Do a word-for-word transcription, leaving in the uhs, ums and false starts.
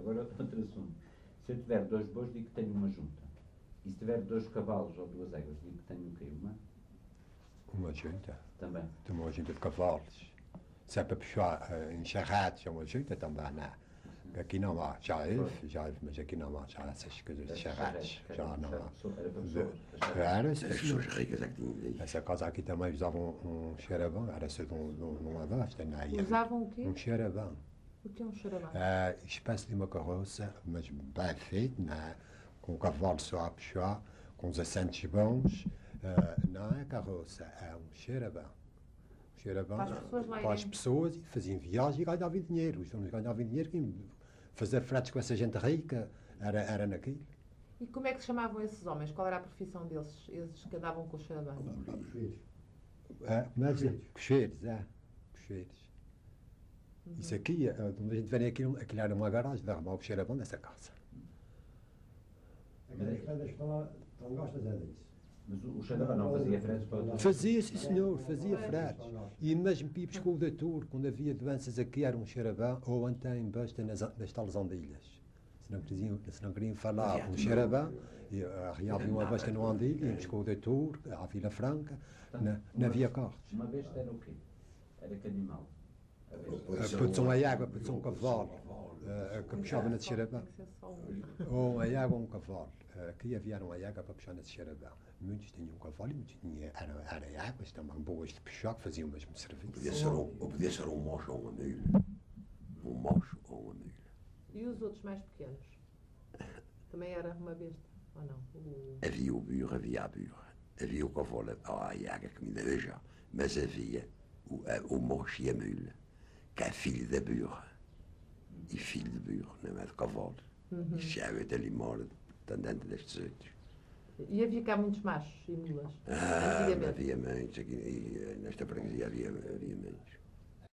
Agora, outro assunto. Se eu tiver dois bois, digo que tenho uma junta. E se tiver dois cavalos ou duas éguas, digo que tenho o quê? Uma? Uma junta? Também. Tem uma junta de cavalos. Se é para puxar uh, em charretes, é uma junta também, não. Aqui não há, já houve, já houve, mas aqui não há já essas coisas de charretes, já não há. Era, as pessoas ricas é que tinham isso. Essa casa aqui também usavam um xerabão, era só de uma vasta, não é? Usavam o quê? Um xerabão. O que é um xerabão? É, espécie de uma carroça, mas bem feita, não é? Com o cavalo só a puxar, com os assentos bons, uh, não é carroça, é um xerabão. Um xerabão para as pessoas lá para as pessoas, e faziam viagem e ganhavam dinheiro. Os homens ganhavam dinheiro, fazer fretes com essa gente rica era, era naquilo. E como é que se chamavam esses homens? Qual era a profissão deles, esses que andavam com o xerabão? Cocheiros. É, mas cocheiros, é, cocheiros. Uhum. Isso aqui, quando a gente vem aqui, aquilo era uma garagem de arrumar o xerabão dessa casa. Aquelas pedras que estão lá, estão gastas é disso. Mas o xerabão não fazia fretes para outros? Fazia, sim senhor, fazia fretes. E mesmo pipos com o doutor, quando havia doenças aqui, era um xerabão, ou então em basta nas, nas talas andilhas. Se não queriam, se não queriam falar um xerabão, arriavam uma besta no andilho, íamos com o doutor, à Vila Franca, na, na Via Cortes. Uma besta era o quê? Era que animal? Produção a água, produção um cavalo, que puxava nesse xerabão. Ou a água ou um cavalo. Aqui havia uma água para puxar nesse xerabão. Muitos tinham um cavalo e muitos tinham era, era águas também boas de puxar, que faziam o mesmo serviço. Podia ser um, podia ser um mocho ou uma milha. Um mocho ou uma milha. E os outros mais pequenos? Também era uma besta, ou não? O... Havia o burro, havia a burra. Havia o cavalo, a água que me deu já. Mas havia o, a, o mocho e a milha, que é filho da burra. E filho de burro, não é de cavalo. Uhum. Isto já é ali mora, dentro destes outros. E havia cá muitos machos e mulas? Ah, havia muitos, aqui, nesta freguesia havia, havia muitos.